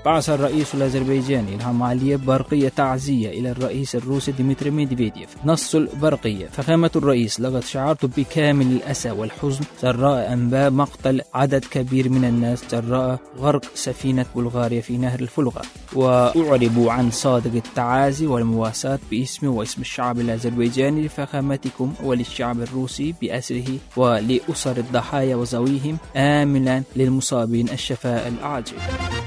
بعث الرئيس الأذربيجاني إلهام علييف برقية تعزية إلى الرئيس الروسي ديمتري ميدفيديف. نص البرقية: فخامة الرئيس، لقد شعرت بكامل الأسى والحزن جراء أنباء مقتل عدد كبير من الناس جراء غرق سفينة بلغاريا في نهر الفولغا، وأعرب عن صادق التعازي والمواساة باسمي واسم الشعب الأذربيجاني لفخامتكم وللشعب الروسي بأسره ولأسر الضحايا وذويهم، آملا للمصابين الشفاء العاجل.